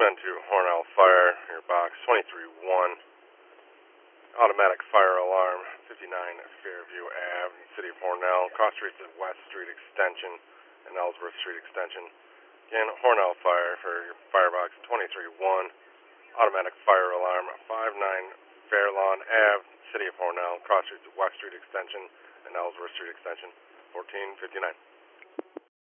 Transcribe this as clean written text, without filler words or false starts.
to Hornell Fire, your box 23-1, automatic fire alarm, 59 Fairview Ave, City of Hornell, cross streets at West Street Extension and Ellsworth Street Extension. Again, Hornell Fire for your firebox 23-1, automatic fire alarm, 59 Fairlawn Ave, City of Hornell, cross streets at West Street Extension and Ellsworth Street Extension, 1459.